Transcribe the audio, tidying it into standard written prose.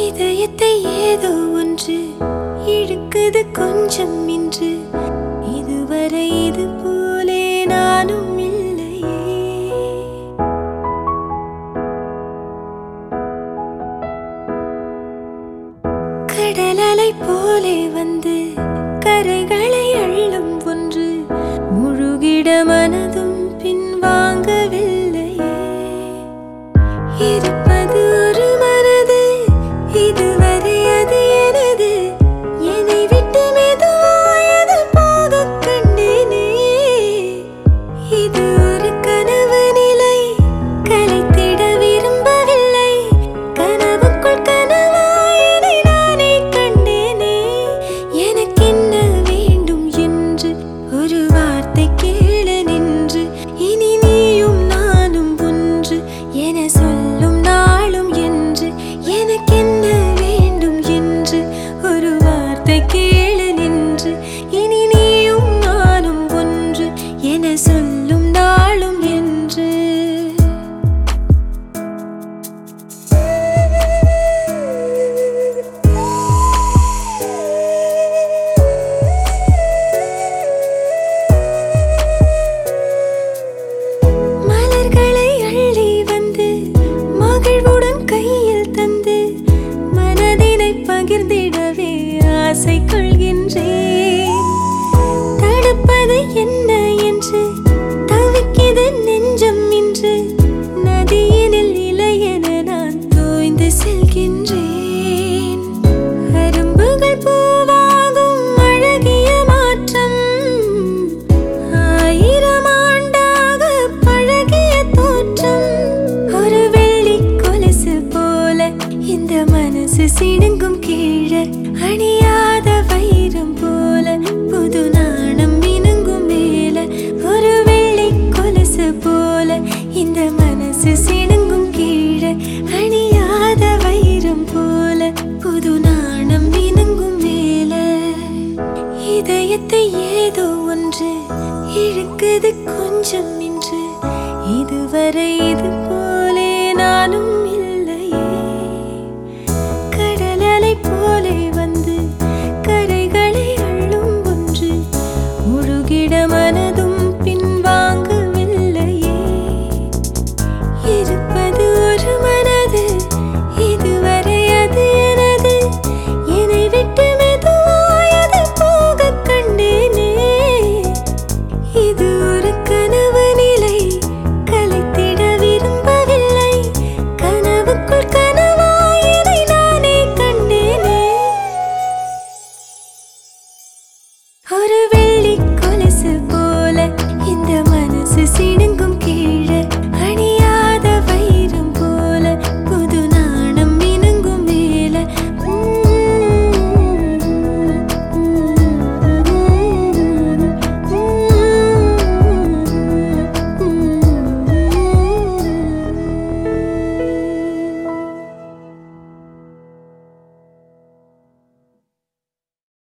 இதயத்தை ஏதோ ஒன்று இழுக்குது கொஞ்சம் இன்று. இதுவரை இது போலே நானும் இல்லையே. கடல் அலை போலே வந்து கரைகளை அள்ளும் ஒன்று. முழுகிட மனதும் பின்வாங்கவில்லையே. இருப்பது ஒரு மனது, இதுவரை அது எனது. என்னை விட்டு மெதுவாயது போக கண்டேனே. இது ஒரு கனவு நிலை, கலைத்திட விரும்பவில்லை. கனவுக்குள் கனவாயதை நானே கண்டேனே. எனக்கென்ன வேண்டும் என்று ஒரு வார்த்தை கேளு நின்று. இனி நீயும் நானும் ஒன்று என சொல்லும் நாளும் என்று. எனக்கென்ன வேண்டும் என்று ஒரு வார்த்தை கேளு நின்று. இனி நீயும் நானும் ஒன்று என சொல்லும் நாளும் என்று. மலர்களை அள்ளி வந்து மகிழ்வுடன் கையில் தந்து மனதினை பகிர்ந்திடவே ஆசை கொள்கின்றேன். தடுப்பது என்ன என்று தவிக்கிது நெஞ்சம் இன்று. நதியினில் இலையென நான் தோய்ந்து செல்கின்றேன். அரும்புகள் பூவாகும் அழகிய மாற்றம். ஆயிரம் ஆண்டாக பழகிய தோற்றம். ஒரு வெள்ளி கொலுசு போல இந்த மனசு சிணுங்கும் கீழே. அணியாத வைரம் போல புது நாணம் மினுங்கும் மேல. ஒரு வெள்ளி கொலுசு போல இந்த மனசு சிணுங்கும் கீழே. அணியாத வைரம் போல புது நாணம் மினுங்கும் மேல. இதயத்தை ஏதோ ஒன்று இழுக்குது கொஞ்சம் இன்று. இதுவரை இது போலே நானும் இல்லையே. கடல் அலை போலே வந்து கரைகளை அள்ளும் ஒன்று. முழுகிட மனதும் பின்வாங்கவில்லையே. இருப்பது ஒரு மனது, இதுவரை அது எனது. என்னை விட்டு மெதுவாயது போக கண்டேனே. இது ஒரு கனவு நிலை, கலைத்திட விரும்பவில்லை. கனவுக்குள் கனவாயதை நானே கண்டேனே. ஒரு